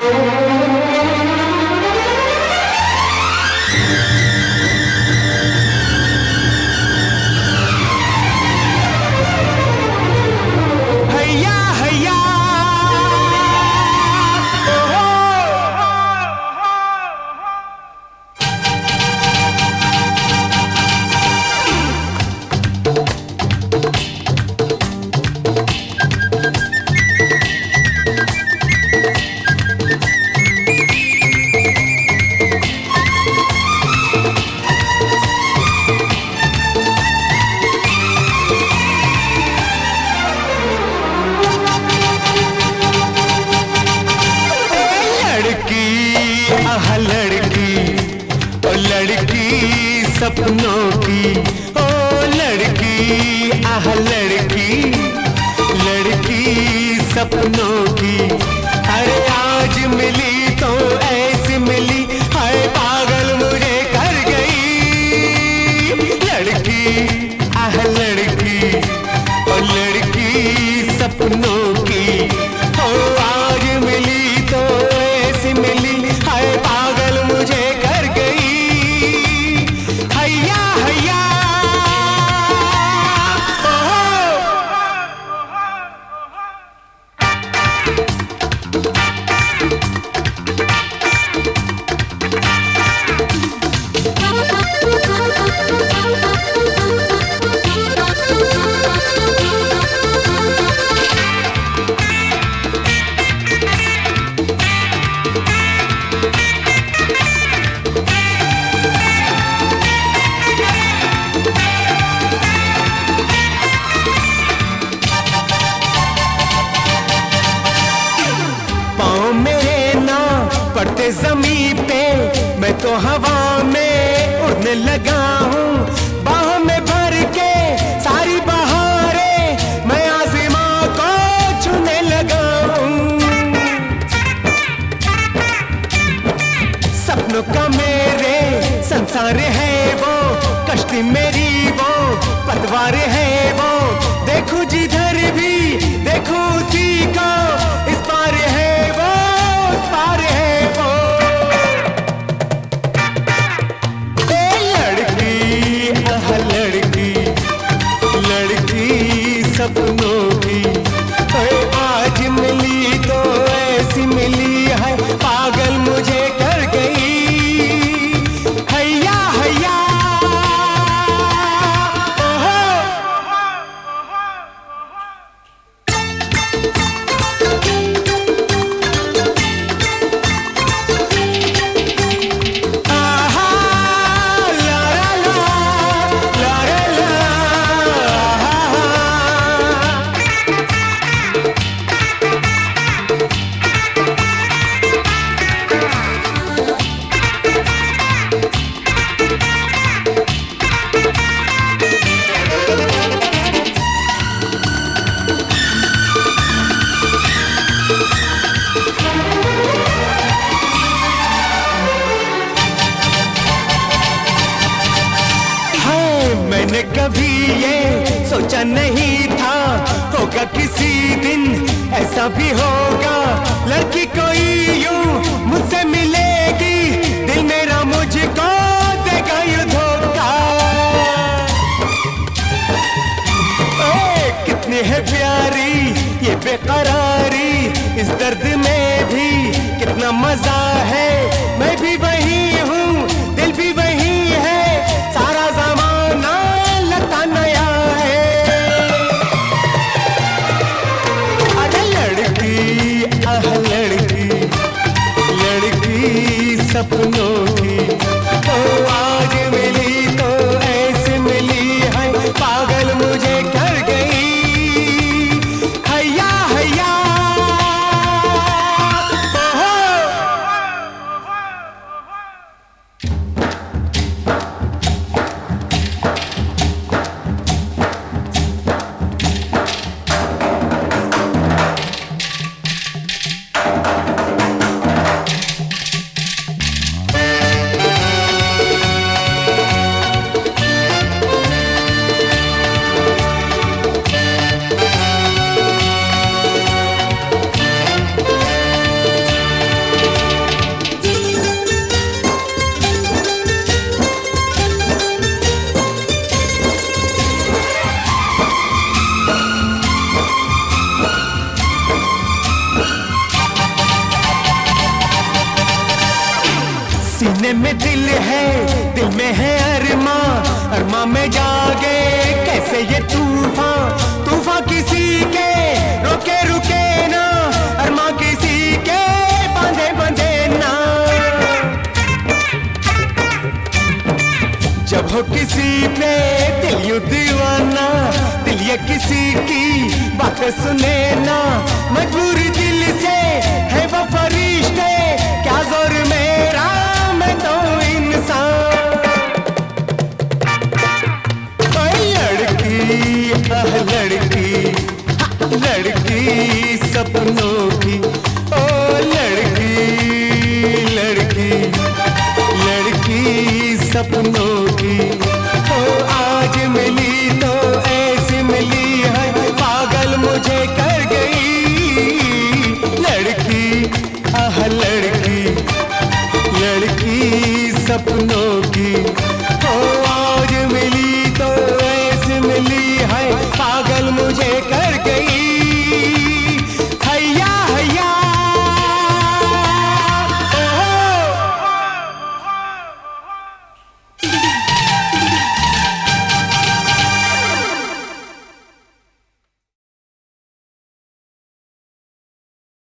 सपनों की ओ लड़की, आह लड़की, लड़की सपनों की। अरे आज मिली तो ऐसी मिली, हाय पागल मुझे कर गई। लड़की, आह लड़की, ओ लड़की सपनों की। ओ आज मिली तो ऐसी मिली, हाय पागल मुझे कर गई। हैया हैया पड़ते ज़मीन पे, मैं तो हवा में उड़ने लगा हूँ। बाहों में भर के सारी बहारें मैं आसमां को छूने लगा हूँ। सपनों का मेरे संसार है वो, कश्ती मेरी वो पतवार है वो। देखूं जिधर भी देखूं उसी को, इस पार है वो उस पार है वो। लड़की, आह लड़की, लड़की सपनों की। आज मिली तो ऐसी मिली है, पागल मुझे कर गई। हैया हैया मैंने कभी ये सोचा नहीं था, होगा किसी दिन ऐसा भी होगा। लड़की कोई यूं मुझसे मिलेगी, दिल मेरा मुझको देगा यूं धोखा। कितनी है प्यारी ये बेकरारी, इस दर्द में भी कितना मजा है। मैं भी वही हूँ, दिल भी वही है, सारा ज़माना लगता नया है। अरे लड़की, आह लड़की, लड़की सपनों की। ओ आज मिली तो ऐसे मिली है, पागल मुझे कर गई। हैया हैया में दिल है, दिल में है अरमा, अरमा में जागे कैसे ये तूफान, तूफान किसी के रोके रुके ना, अरमा किसी के बांधे बंधे ना। जब हो किसी पे दिल यूं दीवाना, दिल ये किसी की बात सुने ना, मजबूरी दिल से